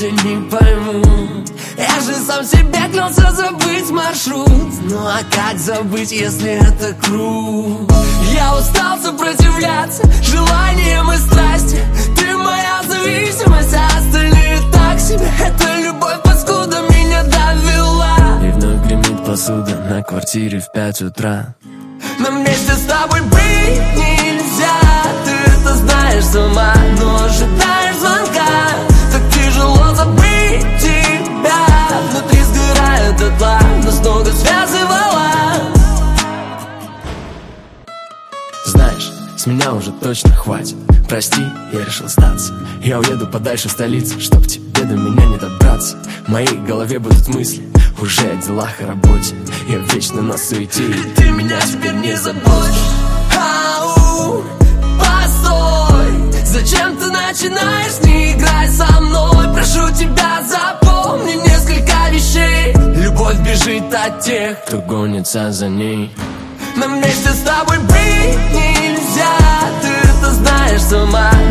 все не пойму. Я же сам себе клялся забыть маршрут. Ну а как забыть, если это круг? Я устал сопротивляться желаниям и страсти. Ты моя зависимость, а остальные так себе. Это любовь, паскуда, меня довела. И вновь гремит посуда на квартире в 5 утра. Нам вместе с тобой быть нельзя. Ты это знаешь сама, но ожидаешь звонка. Так тяжело забыть тебя. Внутри сгорает дотла, нас много связывало. Знаешь, с меня уже точно хватит. Прости, я решил сдаться. Я уеду подальше в столицу, чтоб тебе до меня не добраться. В моей голове будут мысли уже о делах и работе. Я вечно на суете, и ты меня теперь не забудешь. Ау, постой, зачем ты начинаешь, не играй со мной. Прошу тебя, запомни несколько вещей. Любовь бежит от тех, кто гонится за ней. Нам вместе с тобой быть нельзя. Ты это знаешь сама,